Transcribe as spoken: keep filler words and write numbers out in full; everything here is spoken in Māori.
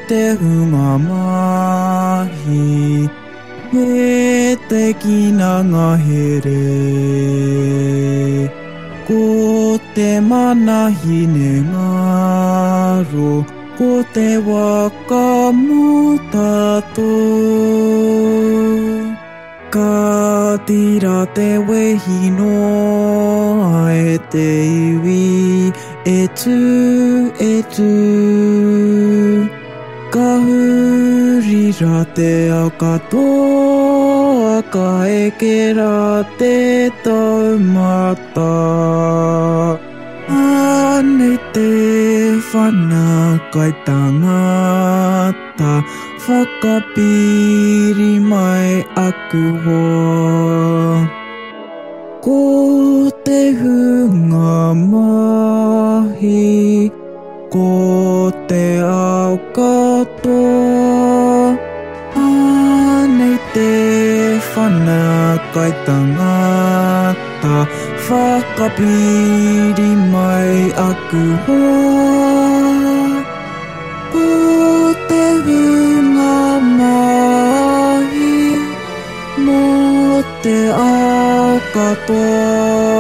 te hunga mahi, he te kina ngahere. Ko te manahine ngaro, ko te waka mo tato. Ka tira te wehi noa e te iwi, e tu, e tu. Ka hurira te akatoa, ka ekera te taumata. Ane te whanakai tangata, whakapiri mai aku hoa. Ko te hunga mahi, ko te ao katoa. Anei te whanakai tangata, whakapiri mai aku hoa. Ko te hunga mahi, mo te ao katoa.